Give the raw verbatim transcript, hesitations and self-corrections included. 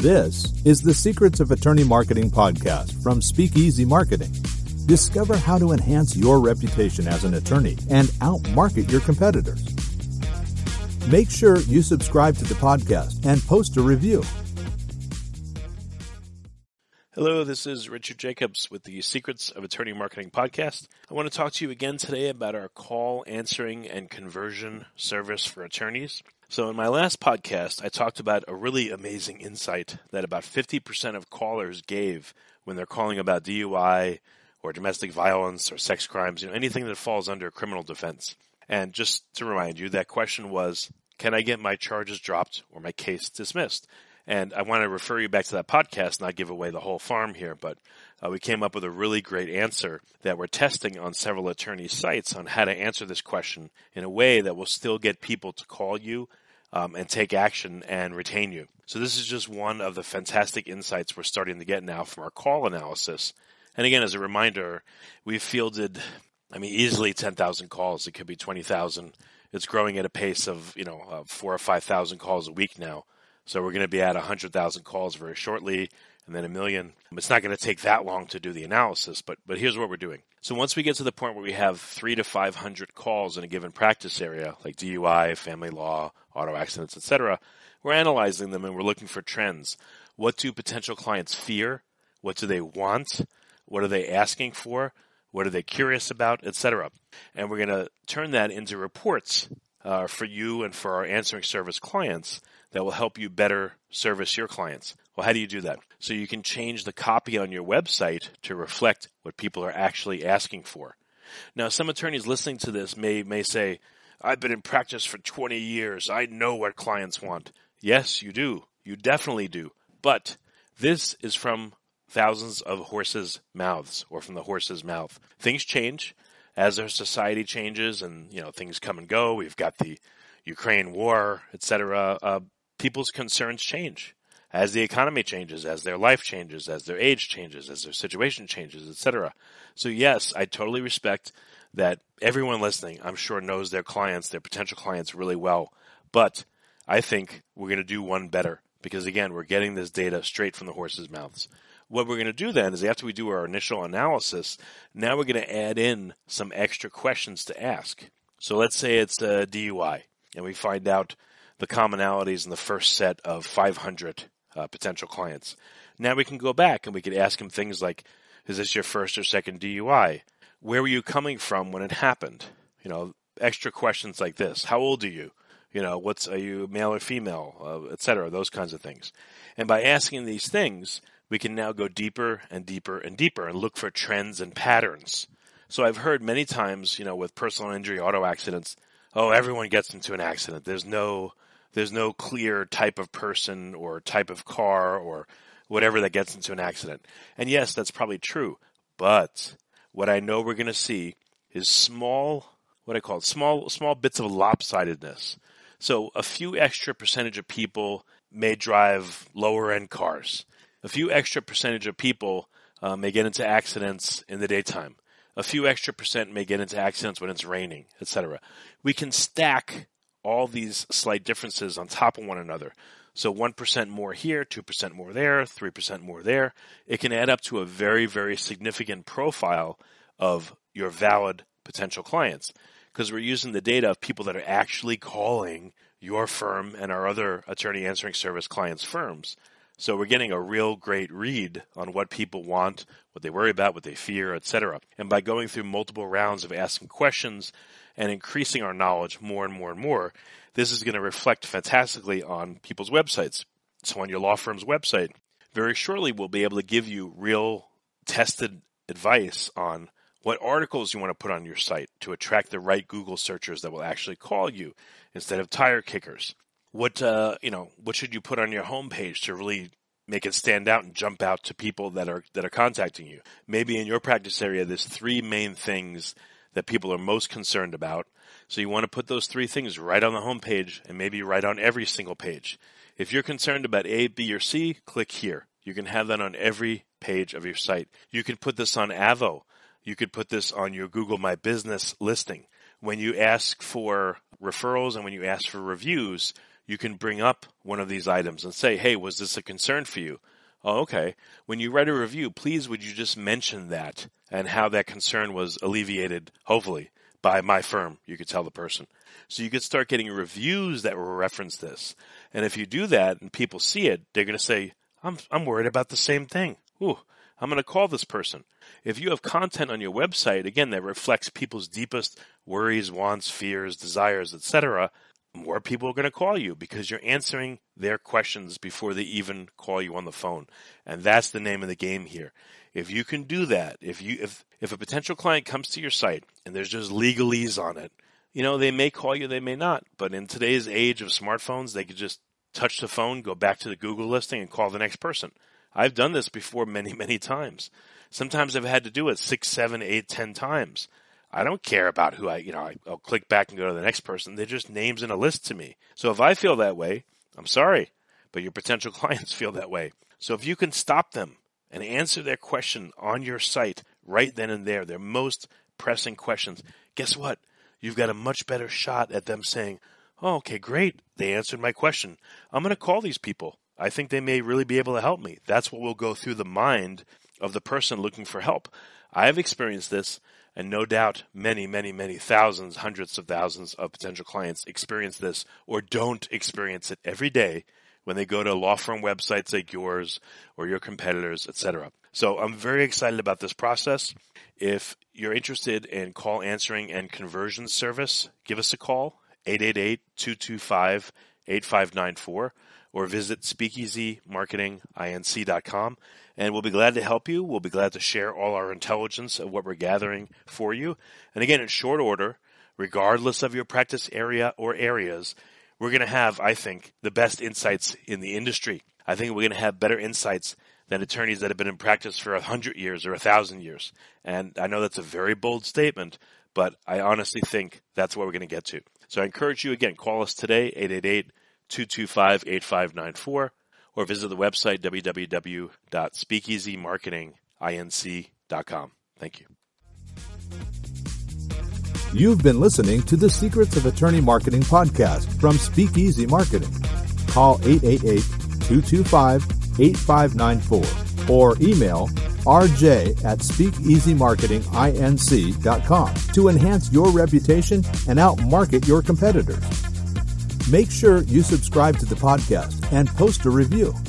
This is the Secrets of Attorney Marketing podcast from Speakeasy Marketing. Discover how to enhance your reputation as an attorney and outmarket your competitors. Make sure you subscribe to the podcast and post a review. Hello, this is Richard Jacobs with the Secrets of Attorney Marketing podcast. I want to talk to you again today about our call answering and conversion service for attorneys. So in my last podcast, I talked about a really amazing insight that about fifty percent of callers gave when they're calling about D U I or domestic violence or sex crimes, you know, anything that falls under criminal defense. And just to remind you, that question was, can I get my charges dropped or my case dismissed? And I want to refer you back to that podcast, not give away the whole farm here, but uh, we came up with a really great answer that we're testing on several attorney sites on how to answer this question in a way that will still get people to call you um, and take action and retain you. So this is just one of the fantastic insights we're starting to get now from our call analysis. And again, as a reminder, we've fielded, I mean, easily ten thousand calls. It could be twenty thousand. It's growing at a pace of, you know, uh, four or five thousand calls a week now. So we're going to be at one hundred thousand calls very shortly, and then a million. It's not going to take that long to do the analysis, but but here's what we're doing. So once we get to the point where we have three to five hundred calls in a given practice area, like D U I, family law, auto accidents, et cetera, we're analyzing them and we're looking for trends. What do potential clients fear? What do they want? What are they asking for? What are they curious about, et cetera? And we're going to turn that into reports uh, for you and for our answering service clients that will help you better service your clients. Well, how do you do that? So you can change the copy on your website to reflect what people are actually asking for. Now, some attorneys listening to this may may say, I've been in practice for twenty years. I know what clients want. Yes, you do. You definitely do. But this is from thousands of horses' mouths, or from the horse's mouth. Things change as our society changes, and you know things come and go. We've got the Ukraine war, et cetera. Uh, people's concerns change as the economy changes, as their life changes, as their age changes, as their situation changes, et cetera. So yes, I totally respect that everyone listening, I'm sure, knows their clients, their potential clients really well. But I think we're going to do one better because, again, we're getting this data straight from the horse's mouths. What we're going to do then is after we do our initial analysis, now we're going to add in some extra questions to ask. So let's say it's a D U I, and we find out the commonalities in the first set of five hundred uh, potential clients. Now we can go back and we could ask them things like, is this your first or second D U I? Where were you coming from when it happened? You know, extra questions like this. How old are you? You know, what's, are you male or female, uh, et cetera, those kinds of things. And by asking these things, we can now go deeper and deeper and deeper and look for trends and patterns. So I've heard many times, you know, with personal injury, auto accidents, oh, everyone gets into an accident. There's no, there's no clear type of person or type of car or whatever that gets into an accident. And yes, that's probably true. But what I know we're going to see is small, what I call it, small, small bits of lopsidedness. So a few extra percentage of people may drive lower end cars. A few extra percentage of people uh, may get into accidents in the daytime. A few extra percent may get into accidents when it's raining, et cetera. We can stack all these slight differences on top of one another. So one percent more here, two percent more there, three percent more there. It can add up to a very, very significant profile of your valid potential clients because we're using the data of people that are actually calling your firm and our other attorney answering service clients' firms. So we're getting a real great read on what people want, what they worry about, what they fear, et cetera. And by going through multiple rounds of asking questions and increasing our knowledge more and more and more, this is going to reflect fantastically on people's websites. So on your law firm's website, very shortly we'll be able to give you real tested advice on what articles you want to put on your site to attract the right Google searchers that will actually call you instead of tire kickers. What uh, you know, what should you put on your homepage to really make it stand out and jump out to people that are that are contacting you? Maybe in your practice area, there's three main things that people are most concerned about. So you want to put those three things right on the homepage and maybe right on every single page. If you're concerned about A, B, or C, click here. You can have that on every page of your site. You can put this on Avvo. You could put this on your Google My Business listing. When you ask for referrals and when you ask for reviews, you can bring up one of these items and say, hey, was this a concern for you? Oh, okay. When you write a review, please would you just mention that and how that concern was alleviated, hopefully, by my firm, you could tell the person. So you could start getting reviews that will reference this. And if you do that and people see it, they're going to say, I'm I'm worried about the same thing. Ooh, I'm going to call this person. If you have content on your website, again, that reflects people's deepest worries, wants, fears, desires, et cetera, more people are going to call you because you're answering their questions before they even call you on the phone. And that's the name of the game here. If you can do that, if you if if a potential client comes to your site and there's just legalese on it, you know, they may call you, they may not. But in today's age of smartphones, they could just touch the phone, go back to the Google listing and call the next person. I've done this before many, many times. Sometimes I've had to do it six, seven, eight, ten times. I don't care about who I, you know, I'll click back and go to the next person. They're just names in a list to me. So if I feel that way, I'm sorry, but your potential clients feel that way. So if you can stop them and answer their question on your site right then and there, their most pressing questions, guess what? You've got a much better shot at them saying, oh, okay, great. They answered my question. I'm going to call these people. I think they may really be able to help me. That's what will go through the mind of the person looking for help. I have experienced this, and no doubt many, many, many thousands, hundreds of thousands of potential clients experience this or don't experience it every day when they go to law firm websites like yours or your competitors, et cetera. So I'm very excited about this process. If you're interested in call answering and conversion service, give us a call, eight eight eight, two two five, eight five nine four, or visit speakeasy marketing inc dot com. And we'll be glad to help you. We'll be glad to share all our intelligence of what we're gathering for you. And again, in short order, regardless of your practice area or areas, we're going to have, I think, the best insights in the industry. I think we're going to have better insights than attorneys that have been in practice for a hundred years or a thousand years. And I know that's a very bold statement, but I honestly think that's what we're going to get to. So I encourage you, again, call us today, eight eight eight, two two five, eight five nine four, or visit the website, w w w dot speakeasy marketing inc dot com. Thank you. You've been listening to the Secrets of Attorney Marketing podcast from Speakeasy Marketing. Call eight eight eight, two two five, eight five nine four or email r j at speakeasy marketing inc dot com to enhance your reputation and outmarket your competitors. Make sure you subscribe to the podcast and post a review.